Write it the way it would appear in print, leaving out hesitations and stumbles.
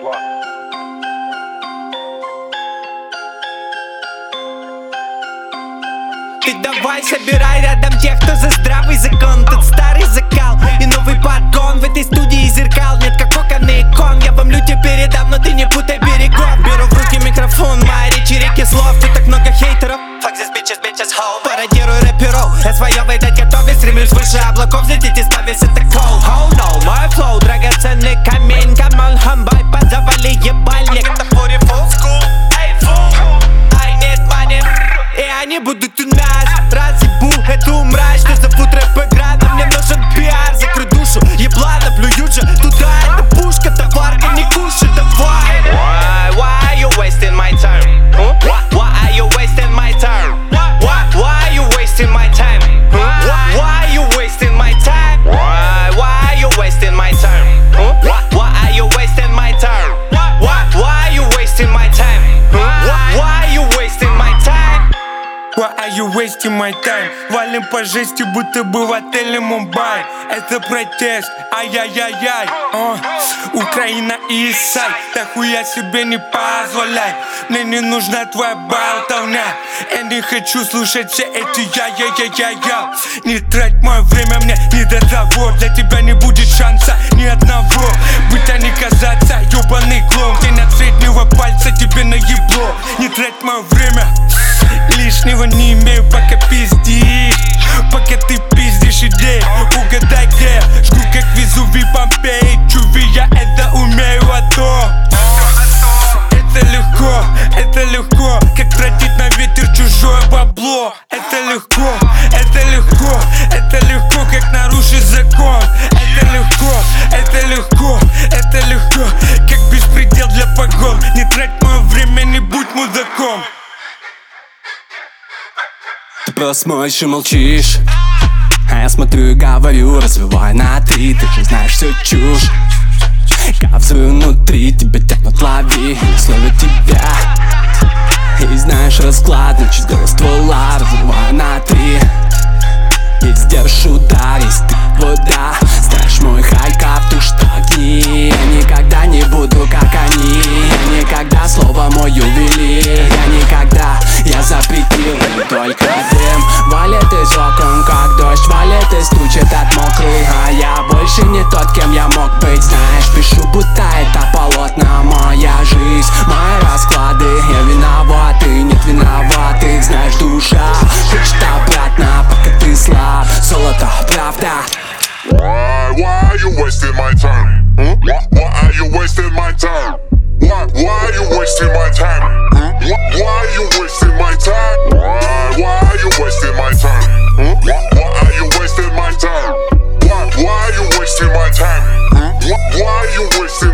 Ты давай собирай рядом тех, кто за здравый закон. Тот старый закал и новый подгон. В этой студии зеркал нет, как окон и икон. Я вам люте передам, но ты не путай берегов. Беру в руки микрофон, мои речи реки слов. Тут так много хейтеров. Fuck this bitches, ho. Пародирую рэперов, я свое выдать готовый. Стремлюсь выше облаков, взлететь, избавиться от такого. Oh no, мой флоу, драгоценный камень. Come on, хамбай, позавали ебальник. Это фури full school, эй, fool. I need money. И они будут у нас. Разъебу эту мразь, что зовут рэп-игра. Но мне нужен пиар, закрой душу. Еблана, плюют же туда. Это пушка, товарка, не кушай, давай. Why you wasting my time? Why are you wasting my time? Why you wasting my time? Why you wasting my time? Why you wasting my time? Why are you wasting my time? Why you wasting my time? Why you wasting my time? Why are you wasting my time? Валим по жести, будто бы в отеле Мумбай. Это протест, ай-яй-яй-яй. Украина и Исай, да хуя себе не позволяй. Мне не нужна твоя болтовня. Я не хочу слушать все эти я-я-я-я-я. Не трать мое время, мне не до того. Для тебя не будет шанса ни одного. Быть, а не казаться, ёбаный клоун. Тень от среднего пальца тебе наебло. Не трать мое время. Лишнего не имею, пока пиздишь. Пока ты пиздишь идеи. Угадай где, жгу как Везувий, Помпеи. Чуви, я это умею, а то это легко, как тратить на ветер чужое бабло. Это легко, как нарушить закон. Это легко, как беспредел для погон. Не трать мое время, не будь мудаком. Ты просто смотришь и молчишь, а я смотрю и говорю, развивай на три. Ты же знаешь всю чушь. Капсую внутри, тебя тянут, лови. Слово тебя. И знаешь расклад, значит горы ствола, разрываю на три. Есть держишь удар, есть ты вода. Знаешь мой хайкап, ты штагни. Я никогда не буду как они. Я никогда слово мой ювелир. Я никогда, я запретил. Только дым валит из окон, как дождь валит и стучит от мокрых. А я больше не тот, кем я мог быть. Знаешь, пишу, будто это полотно. Моя жизнь, мои расклады. Я виноват, и нет виноватых. Знаешь, душа хочет обратно, пока ты слаб. Золото, правда. Why are you wasting my time? Why are you wasting my time? Why are you wasting my time? Why are you wasting my time? Why are you wasting my time? Why are you wasting my time? Why are you wasting my time? Why are you wasting